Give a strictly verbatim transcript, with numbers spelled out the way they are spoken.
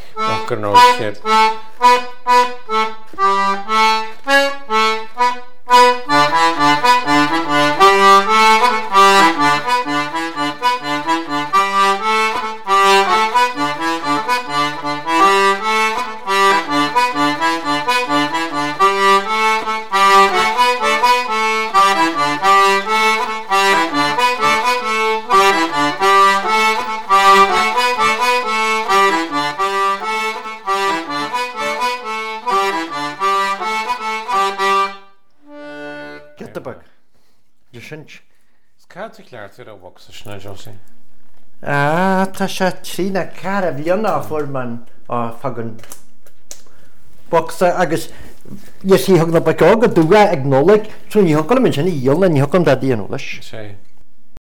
rock and roll kid. Cáte leart ar a bhhagus sna Josie. Ah, tá sé trína cara bhíonna forman á fagan boxa agus yes í thug na bacága dúga ag nólaigh trú ní hocail min sin í dhéolna ní hocam da díana leis. Sé.